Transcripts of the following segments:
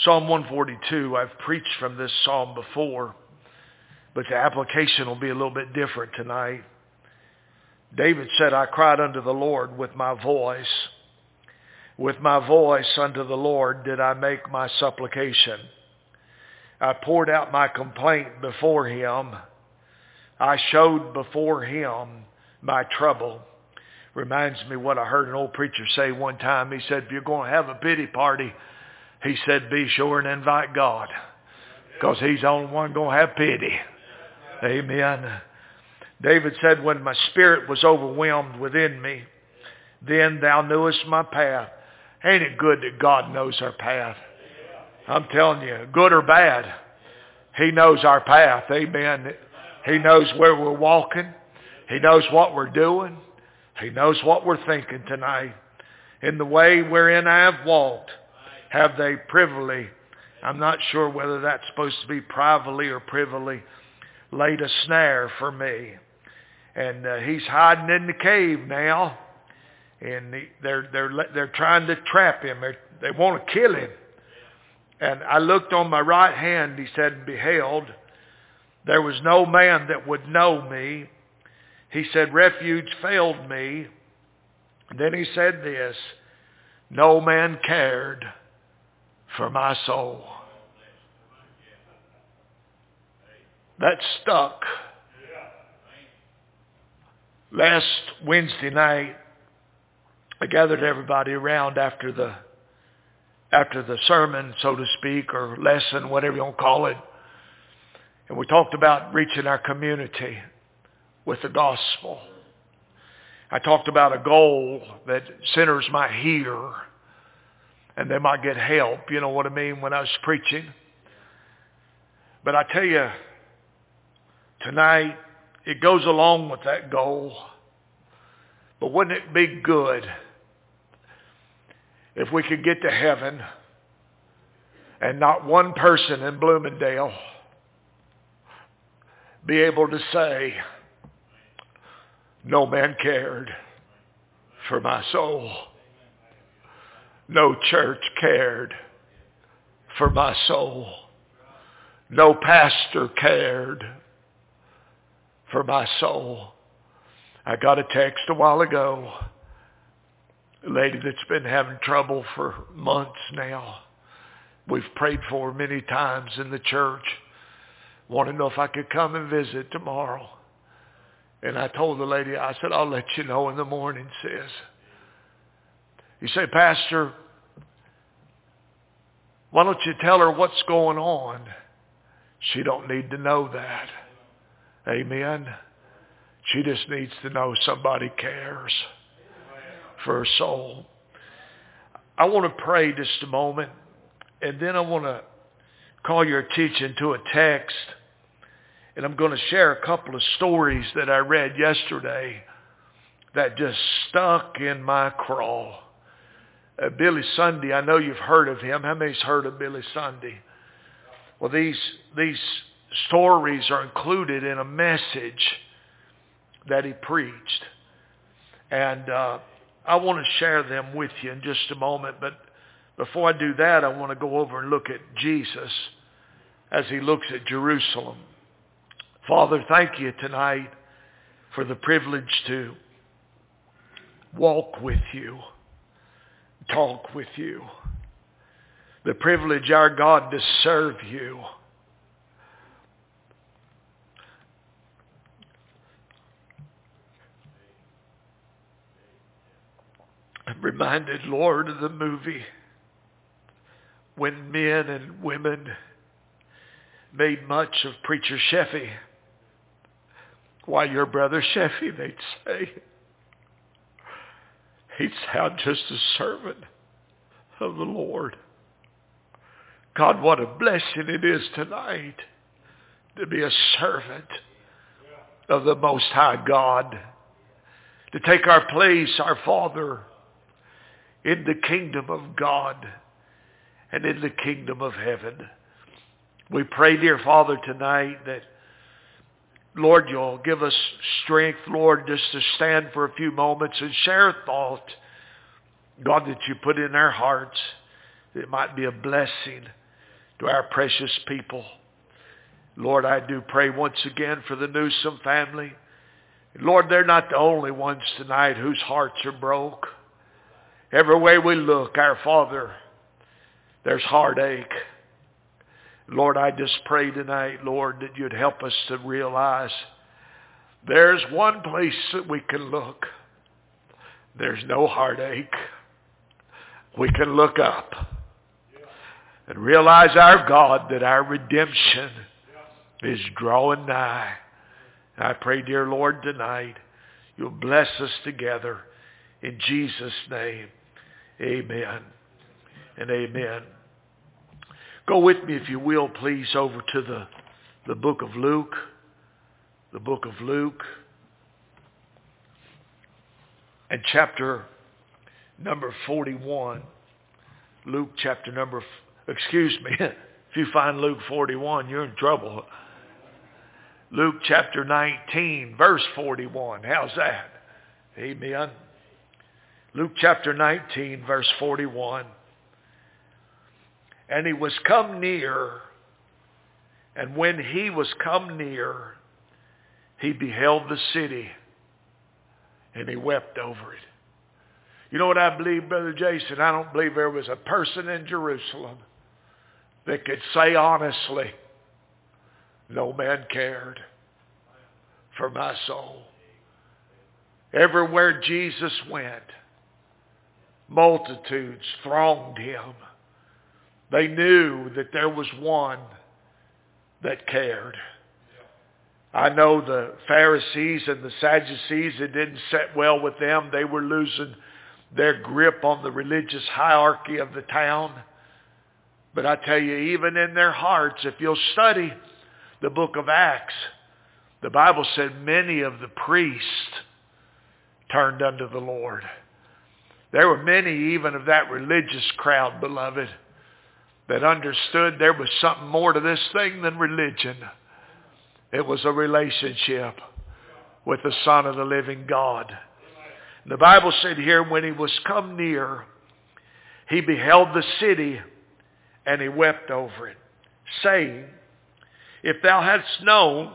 Psalm 142, I've preached from this psalm before, but the application will be a little bit different tonight. David said, I cried unto the Lord with my voice. With my voice unto the Lord did I make my supplication. I poured out my complaint before him. I showed before him my trouble. Reminds me what I heard an old preacher say one time. He said, if you're going to have a pity party, he said, be sure and invite God, because he's the only one going to have pity. Amen. David said, when my spirit was overwhelmed within me, then thou knewest my path. Ain't it good that God knows our path? I'm telling you, good or bad, he knows our path. Amen. He knows where we're walking. He knows what we're doing. He knows what we're thinking tonight. In the way wherein I have walked, have they privily, I'm not sure whether that's supposed to be privately or privily, laid a snare for me. And he's hiding in the cave now. And they're trying to trap him. They want to kill him. And I looked on my right hand, he said, beheld, there was no man that would know me. He said, refuge failed me. And then he said this, no man cared for my soul. That stuck. Last Wednesday night, I gathered everybody around after the sermon, so to speak, or lesson, whatever you want to call it. And we talked about reaching our community with the gospel. I talked about a goal that sinners might hear and they might get help. You know what I mean, when I was preaching. But I tell you, tonight, it goes along with that goal. But wouldn't it be good if we could get to heaven and not one person in Bloomingdale be able to say, no man cared for my soul. No church cared for my soul. No pastor cared for my soul. I got a text a while ago. A lady that's been having trouble for months now. We've prayed for her many times in the church. Wanted to know if I could come and visit tomorrow. And I told the lady, I said, I'll let you know in the morning, sis. You say, Pastor, why don't you tell her what's going on? She don't need to know that. Amen. She just needs to know somebody cares for her soul. I want to pray just a moment, and then I want to call your attention to a text, and I'm going to share a couple of stories that I read yesterday that just stuck in my craw. Billy Sunday, I know you've heard of him. How many's heard of Billy Sunday? Well, these stories are included in a message that he preached. And I want to share them with you in just a moment. But before I do that, I want to go over and look at Jesus as he looks at Jerusalem. Father, thank you tonight for the privilege to walk with you, talk with you. The privilege, our God, to serve you. I'm reminded, Lord, of the movie when men and women made much of Preacher Sheffy. Why, your brother Sheffy, they'd say. He'd sound just a servant of the Lord. God, what a blessing it is tonight to be a servant of the Most High God. To take our place, our Father, in the kingdom of God and in the kingdom of heaven. We pray, dear Father, tonight that, Lord, you'll give us strength, Lord, just to stand for a few moments and share a thought, God, that you put in our hearts. It might be a blessing to our precious people. Lord, I do pray once again for the Newsom family. Lord, they're not the only ones tonight whose hearts are broke. Every way we look, our Father, there's heartache. Lord, I just pray tonight, Lord, that you'd help us to realize there's one place that we can look. There's no heartache. We can look up and realize our God, that our redemption is drawing nigh. And I pray, dear Lord, tonight you'll bless us together in Jesus' name. Amen and amen. Go with me, if you will, please, over to the book of Luke. The book of Luke. And chapter number 41. Luke chapter number, excuse me, if you find Luke 41, you're in trouble. Luke chapter 19, verse 41. How's that? Amen. Luke chapter 19, verse 41. And he was come near, and when he was come near, he beheld the city, and he wept over it. You know what I believe, Brother Jason? I don't believe there was a person in Jerusalem that could say honestly, no man cared for my soul. Everywhere Jesus went, multitudes thronged him. They knew that there was one that cared. I know the Pharisees and the Sadducees, it didn't sit well with them. They were losing their grip on the religious hierarchy of the town. But I tell you, even in their hearts, if you'll study the book of Acts, the Bible said many of the priests turned unto the Lord. There were many even of that religious crowd, beloved, that understood there was something more to this thing than religion. It was a relationship with the Son of the living God. The Bible said here, when he was come near, he beheld the city, and he wept over it, saying, if thou hadst known,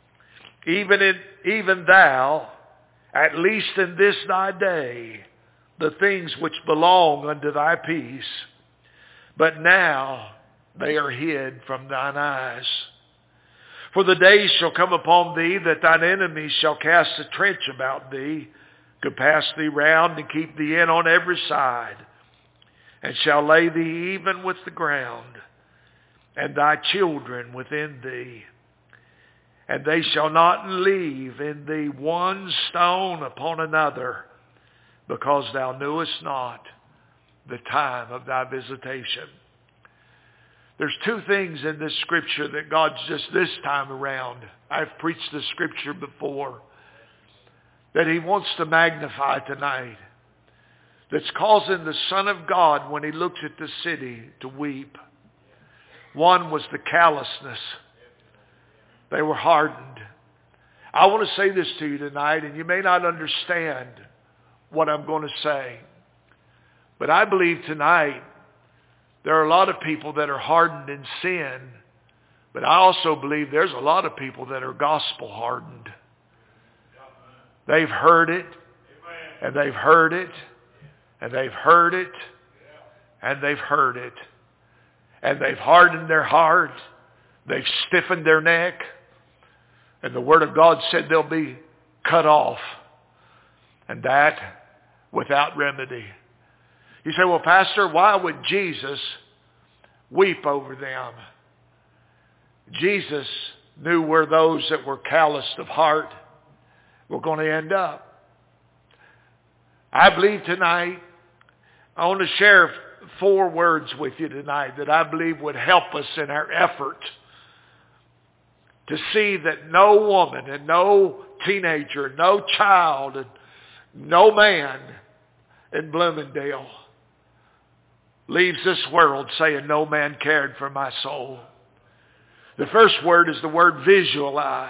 even thou, at least in this thy day, the things which belong unto thy peace, but now they are hid from thine eyes. For the days shall come upon thee that thine enemies shall cast a trench about thee, compass thee round, and keep thee in on every side, and shall lay thee even with the ground, and thy children within thee. And they shall not leave in thee one stone upon another, because thou knewest not the time of thy visitation. There's two things in this scripture that God's just this time around, I've preached this scripture before, that he wants to magnify tonight, that's causing the Son of God, when he looks at the city, to weep. One was the callousness. They were hardened. I want to say this to you tonight, and you may not understand what I'm going to say, but I believe tonight there are a lot of people that are hardened in sin, but I also believe there's a lot of people that are gospel hardened. They've heard it, and they've heard it, and they've heard it, and they've heard it, and they've hardened their heart, they've stiffened their neck, and the Word of God said they'll be cut off, and that without remedy. You say, well, Pastor, why would Jesus weep over them? Jesus knew where those that were calloused of heart were going to end up. I believe tonight, I want to share 4 words with you tonight that I believe would help us in our effort to see that no woman and no teenager, no child, and no man in Bloomingdale leaves this world saying, no man cared for my soul. The first word is the word visualize.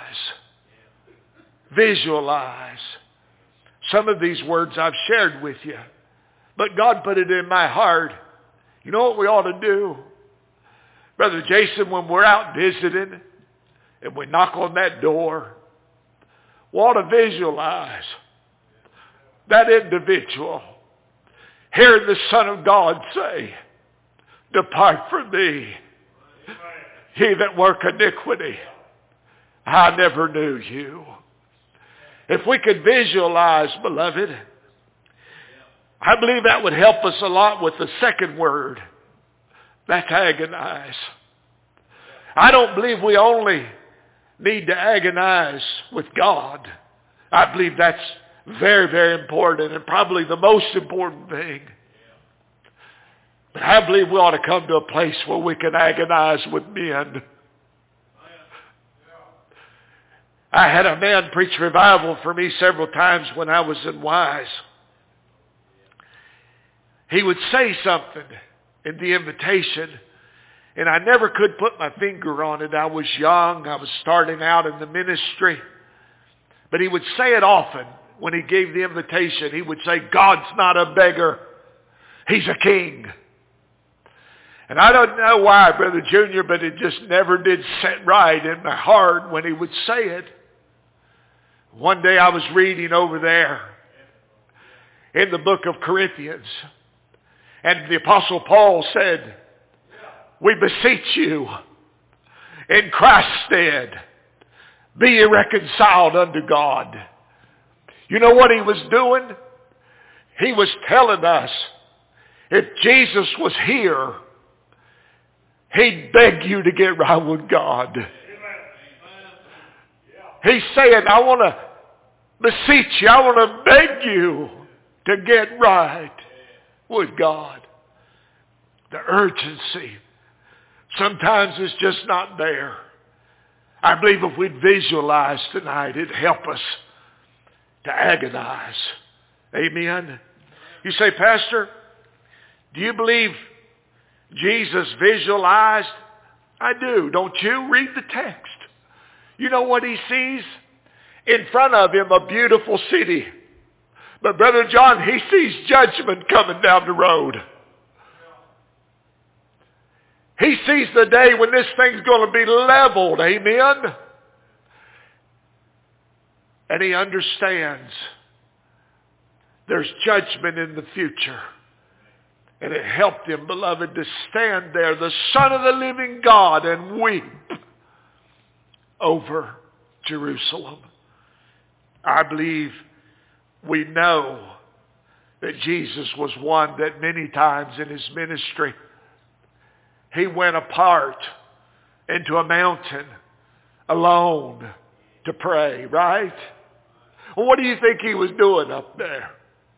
Visualize. Some of these words I've shared with you, but God put it in my heart. You know what we ought to do? Brother Jason, when we're out visiting and we knock on that door, we ought to visualize that individual hearing the Son of God say, "Depart from me, ye that work iniquity. I never knew you." If we could visualize, beloved, I believe that would help us a lot with the second word. That's agonize. I don't believe we only need to agonize with God. I believe that's very, very important and probably the most important thing. But I believe we ought to come to a place where we can agonize with men. I had a man preach revival for me several times when I was in Wise. He would say something in the invitation, and I never could put my finger on it. I was young. I was starting out in the ministry. But he would say it often when he gave the invitation. He would say, "God's not a beggar. He's a king." And I don't know why, Brother Junior, but it just never did sit right in my heart when he would say it. One day I was reading over there in the book of Corinthians, and the Apostle Paul said, "We beseech you in Christ's stead, be ye reconciled unto God." You know what he was doing? He was telling us if Jesus was here, he'd beg you to get right with God. He's saying, "I want to beseech you, I want to beg you to get right with God." The urgency sometimes is just not there. I believe if we'd visualize tonight, it'd help us to agonize. Amen. You say, "Pastor, do you believe Jesus visualized?" I do. Don't you? Read the text. You know what he sees? In front of him, a beautiful city. But Brother John, he sees judgment coming down the road. He sees the day when this thing's going to be leveled. Amen. And he understands there's judgment in the future. And it helped him, beloved, to stand there, the Son of the living God, and weep over Jerusalem. I believe we know that Jesus was one that many times in his ministry, he went apart into a mountain alone to pray, right? Well, what do you think he was doing up there?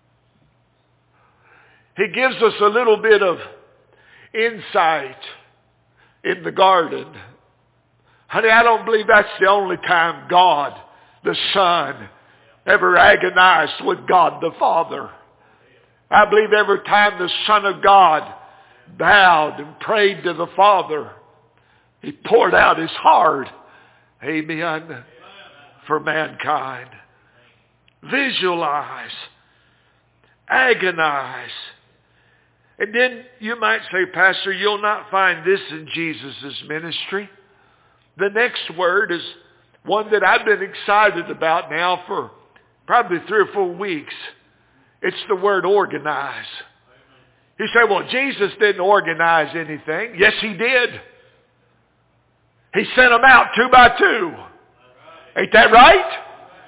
He gives us a little bit of insight in the garden. Honey, I don't believe that's the only time God, the Son, ever agonized with God the Father. I believe every time the Son of God bowed and prayed to the Father, he poured out his heart, amen, for mankind. Visualize, agonize. And then you might say, "Pastor, you'll not find this in Jesus' ministry." The next word is one that I've been excited about now for probably 3 or 4 weeks. It's the word organize. You say, "Well, Jesus didn't organize anything." Yes, he did. He sent them out 2 by 2. Ain't that right?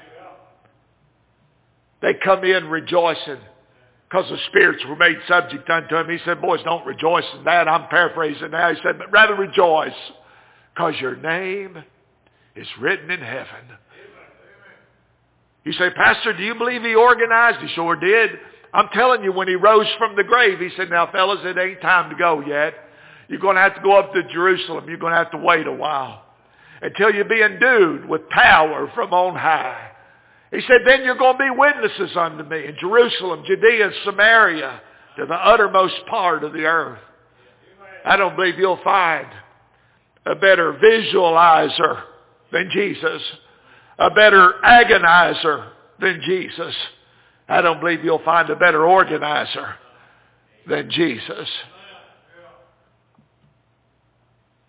They come in rejoicing because the spirits were made subject unto him. He said, "Boys, don't rejoice in that." I'm paraphrasing now. He said, "But rather rejoice because your name is written in heaven." You say, "Pastor, do you believe he organized?" He sure did. I'm telling you, when he rose from the grave, he said, "Now, fellas, it ain't time to go yet. You're going to have to go up to Jerusalem. You're going to have to wait a while until you be endued with power from on high." He said, "Then you're going to be witnesses unto me in Jerusalem, Judea, Samaria, to the uttermost part of the earth." I don't believe you'll find a better visualizer than Jesus, a better agonizer than Jesus. I don't believe you'll find a better organizer than Jesus.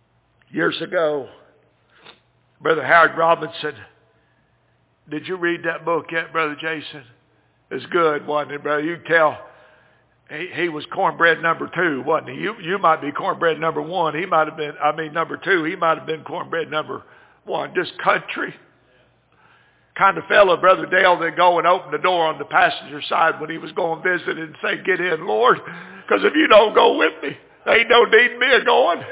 Years ago, Brother Howard Robinson, did you read that book yet, Brother Jason? It's good, wasn't it, brother? You can tell he was cornbread number 2, wasn't he? You might be cornbread number 1. He might have been, number 2. He might have been cornbread number 1. Just country. Kind of fellow, Brother Dale, that go and open the door on the passenger side when he was going to visit and say, get in, Lord, because if you don't go with me, there ain't no need me a going.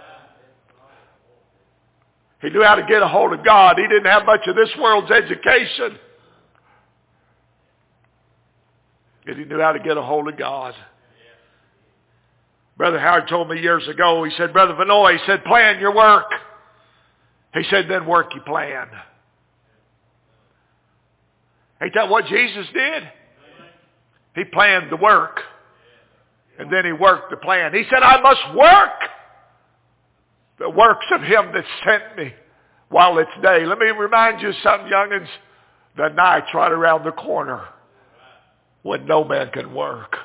He knew how to get a hold of God. He didn't have much of this world's education. But he knew how to get a hold of God. Brother Howard told me years ago, he said, Brother Vanoy, he said, plan your work. He said, then work your plan. Ain't that what Jesus did? He planned the work. And then he worked the plan. He said, I must work the works of him that sent me while it's day. Let me remind you of something, young'uns. The night's right around the corner when no man can work.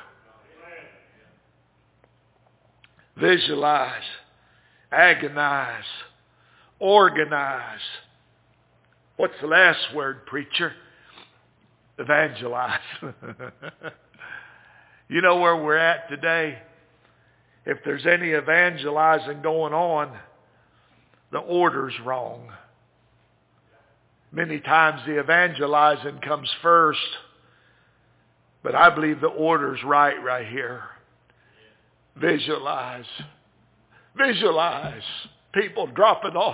Visualize, agonize, organize. What's the last word, preacher? Evangelize. You know where we're at today? If there's any evangelizing going on, the order's wrong. Many times the evangelizing comes first, but I believe the order's right here. Visualize. Visualize people dropping off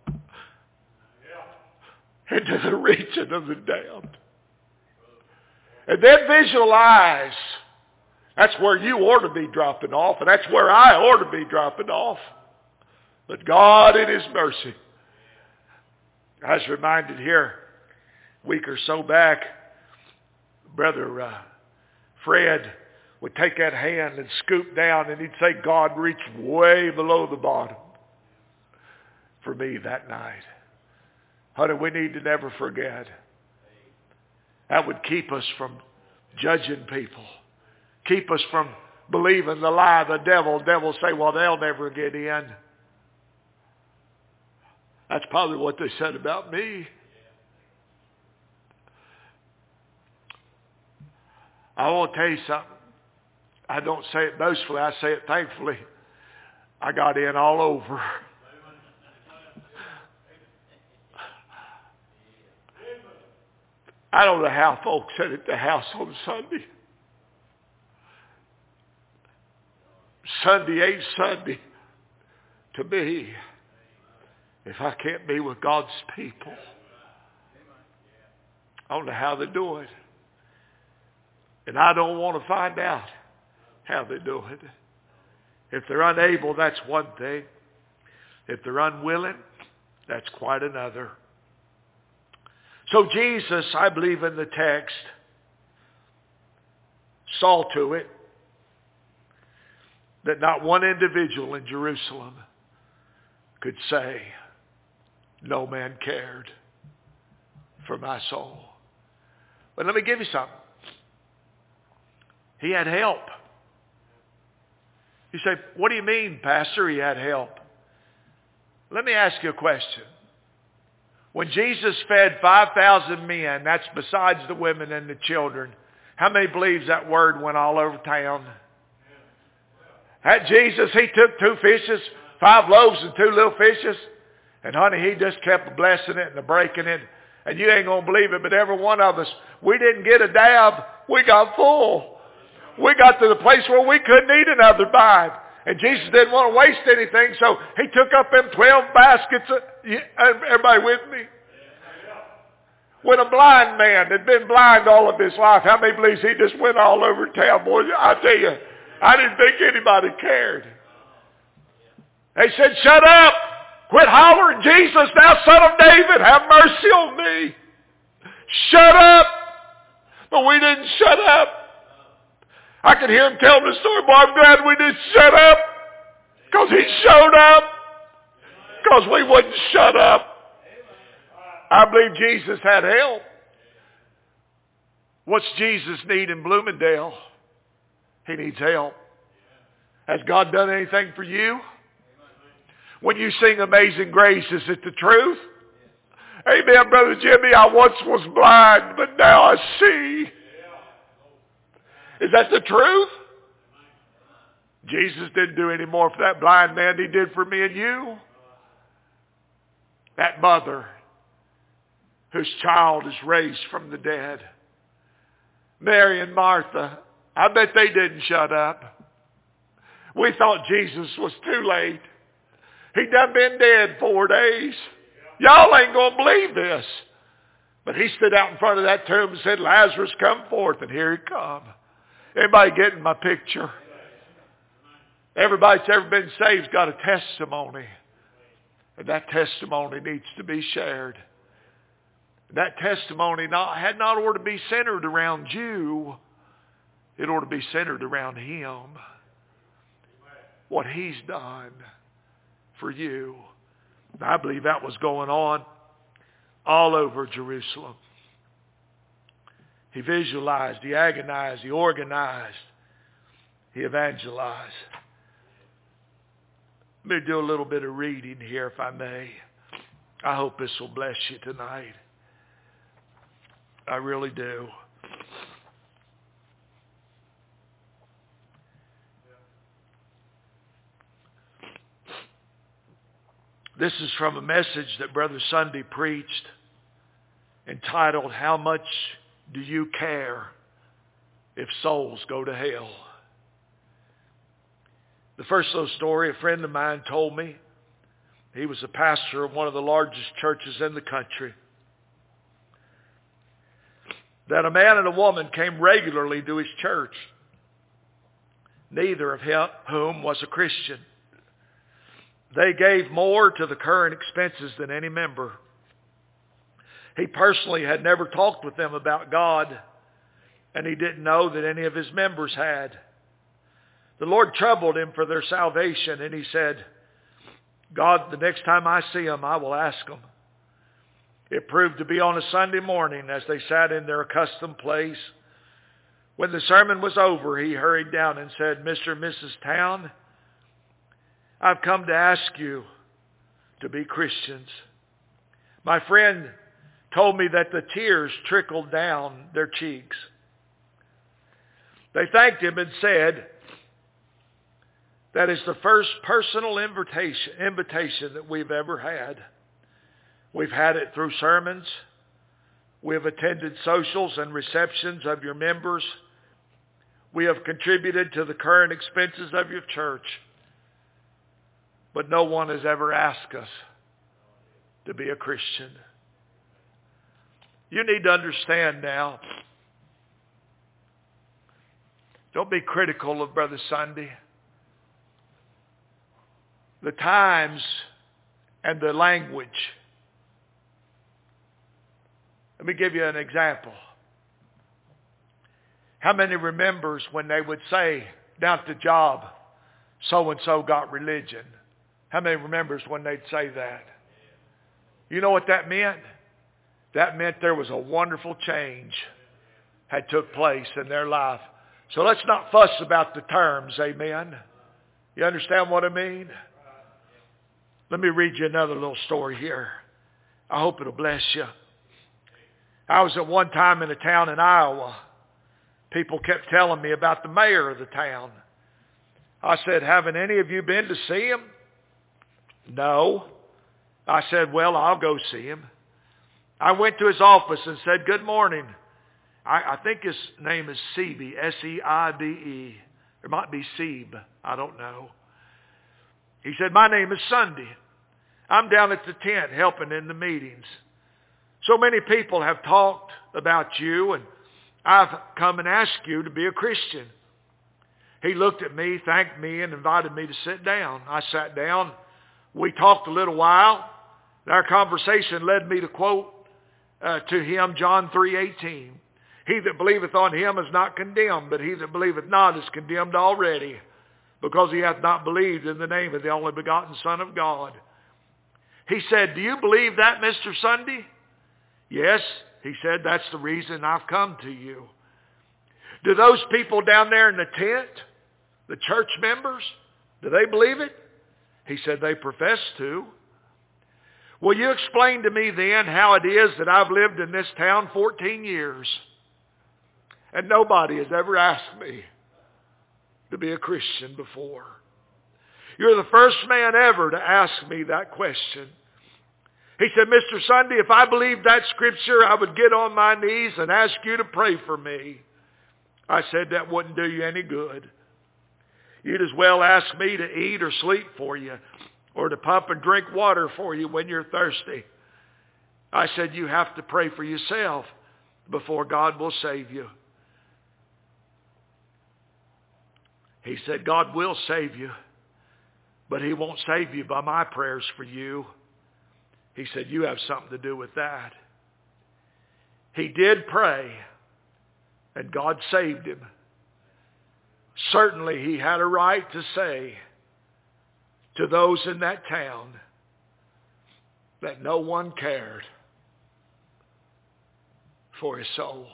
into the region of the damned. And then visualize. That's where you ought to be dropping off, and that's where I ought to be dropping off. But God in his mercy. I was reminded here a week or so back, Brother Fred would take that hand and scoop down, and he'd say, God reached way below the bottom for me that night. Honey, we need to never forget. That would keep us from judging people. Keep us from believing the lie of the devil. The devil say, well, they'll never get in. That's probably what they said about me. I want to tell you something. I don't say it boastfully. I say it thankfully. I got in all over. I don't know how folks sit at the house on Sunday. Sunday ain't Sunday to me if I can't be with God's people. I don't know how they do it. And I don't want to find out how they do it. If they're unable, that's one thing. If they're unwilling, that's quite another. So Jesus, I believe in the text, saw to it that not one individual in Jerusalem could say, no man cared for my soul. But let me give you something. He had help. You say, what do you mean, Pastor, he had help? Let me ask you a question. When Jesus fed 5,000 men, that's besides the women and the children, how many believes that word went all over town? That Jesus, he took 2 fishes, 5 loaves and 2 little fishes. And honey, he just kept blessing it and breaking it. And you ain't going to believe it, but every one of us, we didn't get a dab. We got full. We got to the place where we couldn't eat another bite. And Jesus didn't want to waste anything, so he took up them 12 baskets. Everybody with me? When a blind man had been blind all of his life, how many believes he just went all over town? Boy, I tell you, I didn't think anybody cared. They said, shut up. Quit hollering, Jesus, thou son of David, have mercy on me. Shut up. But we didn't shut up. I could hear him telling the story, boy, I'm glad we didn't shut up. Because he showed up. Because we wouldn't shut up. I believe Jesus had help. What's Jesus need in Bloomingdale? He needs help. Has God done anything for you? When you sing Amazing Grace, is it the truth? Amen, Brother Jimmy. I once was blind, but now I see. Is that the truth? Jesus didn't do any more for that blind man than he did for me and you. That mother whose child is raised from the dead. Mary and Martha, I bet they didn't shut up. We thought Jesus was too late. He done been dead 4 days. Y'all ain't going to believe this. But he stood out in front of that tomb and said, Lazarus, come forth. And here he come. Everybody getting my picture? Everybody that's ever been saved's got a testimony. And that testimony needs to be shared. That testimony had not ought to be centered around you. It ought to be centered around him. What he's done for you. And I believe that was going on all over Jerusalem. He visualized, he agonized, he organized, he evangelized. Let me do a little bit of reading here, if I may. I hope this will bless you tonight. I really do. This is from a message that Brother Sunday preached entitled, How Much Do You Care If Souls Go to Hell? The first little story, a friend of mine told me. He was a pastor of one of the largest churches in the country. That a man and a woman came regularly to his church, neither of whom was a Christian. They gave more to the current expenses than any member. He personally had never talked with them about God, and he didn't know that any of his members had. The Lord troubled him for their salvation, and he said, God, the next time I see them, I will ask them. It proved to be on a Sunday morning as they sat in their accustomed place. When the sermon was over, he hurried down and said, Mr. and Mrs. Town, I've come to ask you to be Christians. My friend told me that the tears trickled down their cheeks. They thanked him and said, that is the first personal invitation that we've ever had. We've had it through sermons. We have attended socials and receptions of your members. We have contributed to the current expenses of your church. But no one has ever asked us to be a Christian. You need to understand now. Don't be critical of Brother Sunday. The times and the language. Let me give you an example. How many remembers when they would say down at the job, so-and-so got religion? How many remembers when they'd say that? You know what that meant? That meant there was a wonderful change had took place in their life. So let's not fuss about the terms, amen? You understand what I mean? Let me read you another little story here. I hope it'll bless you. I was at one time in a town in Iowa. People kept telling me about the mayor of the town. I said, haven't any of you been to see him? No. I said, well, I'll go see him. I went to his office and said, good morning. I think his name is Seebe, S-E-I-B-E. It might be Seeb. I don't know. He said, my name is Sunday. I'm down at the tent helping in the meetings. So many people have talked about you, and I've come and asked you to be a Christian. He looked at me, thanked me, and invited me to sit down. I sat down. We talked a little while. And our conversation led me to quote to him John 3:18. He that believeth on him is not condemned, but he that believeth not is condemned already, because he hath not believed in the name of the only begotten Son of God. He said, do you believe that, Mr. Sunday? Yes, he said, that's the reason I've come to you. Do those people down there in the tent, the church members, do they believe it? He said, they profess to. Will you explain to me then how it is that I've lived in this town 14 years and nobody has ever asked me to be a Christian before? You're the first man ever to ask me that question. He said, Mr. Sunday, if I believed that scripture, I would get on my knees and ask you to pray for me. I said, that wouldn't do you any good. You'd as well ask me to eat or sleep for you, or to pump and drink water for you when you're thirsty. I said, you have to pray for yourself before God will save you. He said, God will save you, but he won't save you by my prayers for you. He said, you have something to do with that. He did pray, and God saved him. Certainly he had a right to say to those in that town that no one cared for his soul.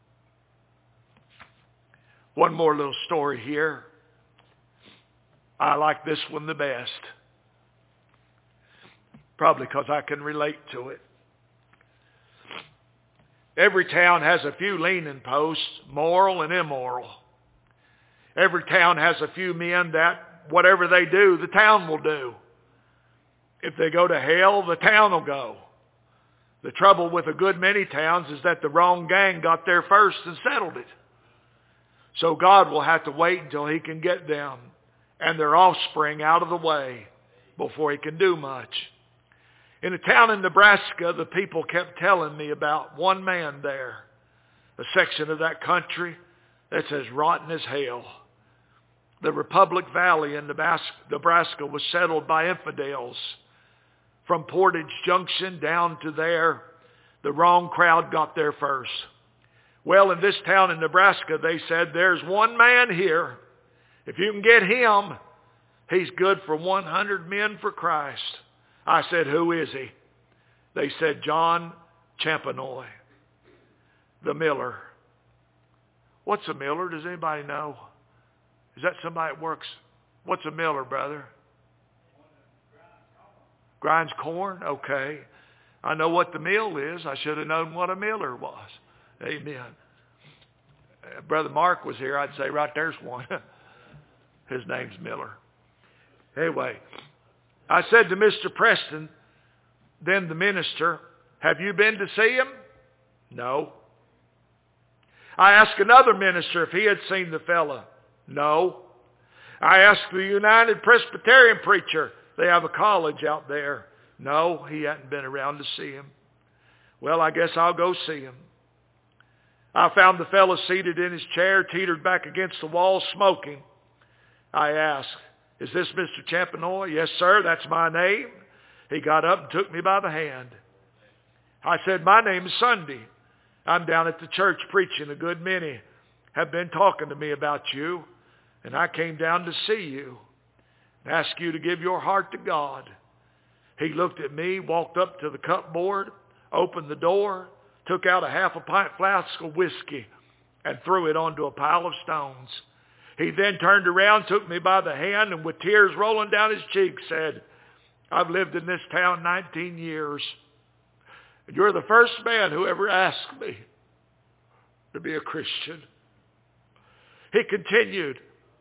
One more little story here. I like this one the best. Probably because I can relate to it. Every town has a few leaning posts, moral and immoral. Every town has a few men that whatever they do, the town will do. If they go to hell, the town will go. The trouble with a good many towns is that the wrong gang got there first and settled it. So God will have to wait until he can get them and their offspring out of the way before he can do much. In a town in Nebraska, the people kept telling me about one man there, a section of that country that's as rotten as hell. The Republic Valley in Nebraska was settled by infidels. From Portage Junction down to there, the wrong crowd got there first. Well, in this town in Nebraska, they said, there's one man here. If you can get him, he's good for 100 men for Christ. I said, who is he? They said, John Champenoy, the miller. What's a miller? Does anybody know? Is that somebody that works? What's a miller, brother? Grinds corn? Okay. I know what the mill is. I should have known what a miller was. Amen. Brother Mark was here. I'd say right there's one. His name's Miller. Anyway, I said to Mr. Preston, then the minister, have you been to see him? No. I asked another minister if he had seen the fella. No. I asked the United Presbyterian preacher. They have a college out there. No, he hadn't been around to see him. Well, I guess I'll go see him. I found the fellow seated in his chair, teetered back against the wall, smoking. I asked, is this Mr. Champenoy? Yes, sir, that's my name. He got up and took me by the hand. I said, my name is Sunday. I'm down at the church preaching. A good many have been talking to me about you, and I came down to see you and ask you to give your heart to God. He looked at me, walked up to the cupboard, opened the door, took out a half a pint flask of whiskey, and threw it onto a pile of stones. He then turned around, took me by the hand, and with tears rolling down his cheeks said, I've lived in this town 19 years, and you're the first man who ever asked me to be a Christian. He continued,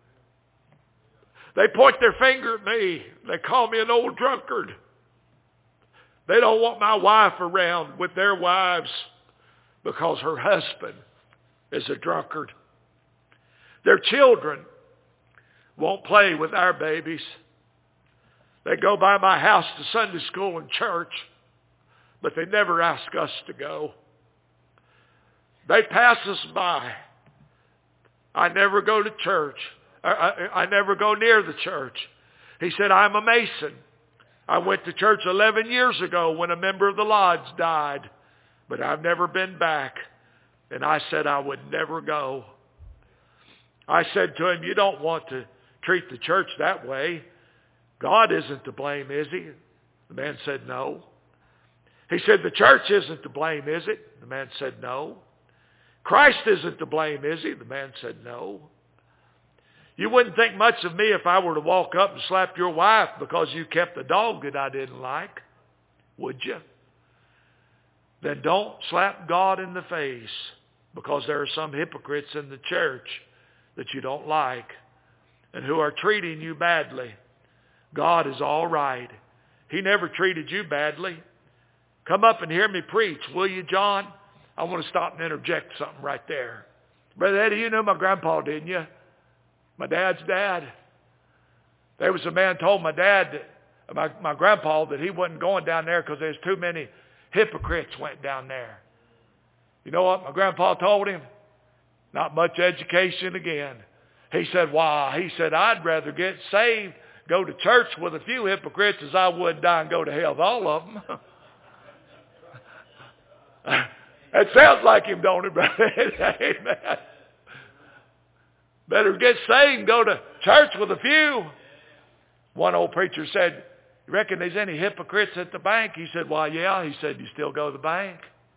they point their finger at me. They call me an old drunkard. They don't want my wife around with their wives because her husband is a drunkard. Their children won't play with our babies. They go by my house to Sunday school and church, but they never ask us to go. They pass us by. I never go to church. I never go near the church. He said, I'm a Mason. I went to church 11 years ago when a member of the lodge died, but I've never been back. And I said I would never go. I said to him, you don't want to treat the church that way. God isn't to blame, is he? The man said no. He said, the church isn't to blame, is it? The man said no. Christ isn't to blame, is he? The man said no. You wouldn't think much of me if I were to walk up and slap your wife because you kept a dog that I didn't like, would you? Then don't slap God in the face because there are some hypocrites in the church that you don't like and who are treating you badly. God is all right. He never treated you badly. Come up and hear me preach, will you, John? I want to stop and interject something right there. Brother Eddie, you knew my grandpa, didn't you? My dad's dad. There was a man told my dad, my grandpa, that he wasn't going down there because there's too many hypocrites went down there. You know what my grandpa told him? Not much education again. He said, why? He said, I'd rather get saved, go to church with a few hypocrites as I would die and go to hell with all of them. That sounds like him, don't it, brother? Amen. Better get saved and go to church with a few. One old preacher said, you reckon there's any hypocrites at the bank? He said, why, yeah. He said, you still go to the bank?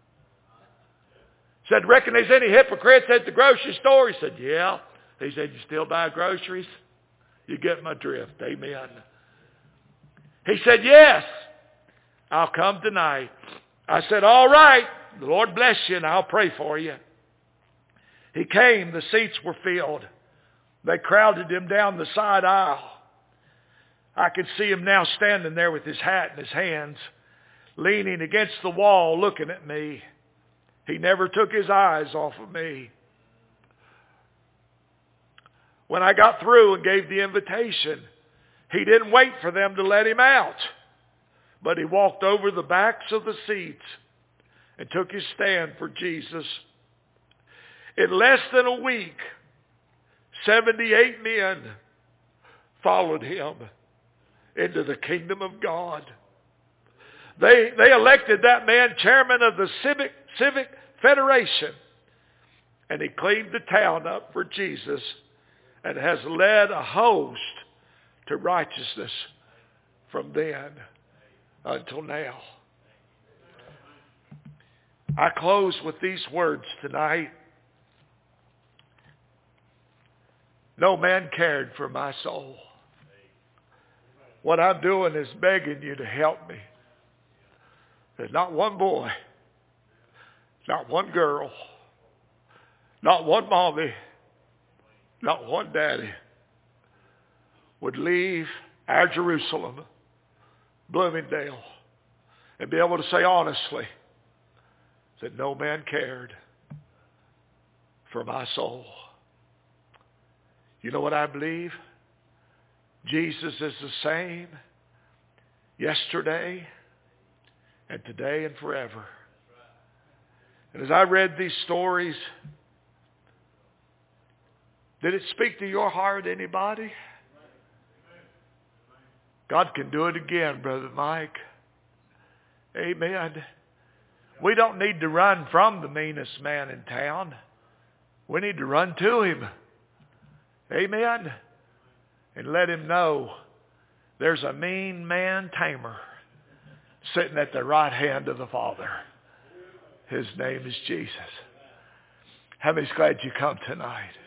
He said, reckon there's any hypocrites at the grocery store? He said, yeah. He said, you still buy groceries? You get my drift. Amen. He said, yes, I'll come tonight. I said, all right. The Lord bless you, and I'll pray for you. He came. The seats were filled. They crowded him down the side aisle. I could see him now standing there with his hat in his hands, leaning against the wall, looking at me. He never took his eyes off of me. When I got through and gave the invitation, he didn't wait for them to let him out, but he walked over the backs of the seats and took his stand for Jesus. In less than a week, 78 men followed him into the kingdom of God. They elected that man chairman of the Civic Federation, and he cleaned the town up for Jesus and has led a host to righteousness from then until now. I close with these words tonight. No man cared for my soul. What I'm doing is begging you to help me. There's not one boy, not one girl, not one mommy, not one daddy would leave our Jerusalem, Bloomingdale, and be able to say honestly that no man cared for my soul. You know what I believe? Jesus is the same yesterday and today and forever. And as I read these stories, did it speak to your heart, anybody? God can do it again, Brother Mike. Amen. We don't need to run from the meanest man in town. We need to run to him. Amen. And let him know there's a mean man tamer sitting at the right hand of the Father. His name is Jesus. How many's glad you come tonight?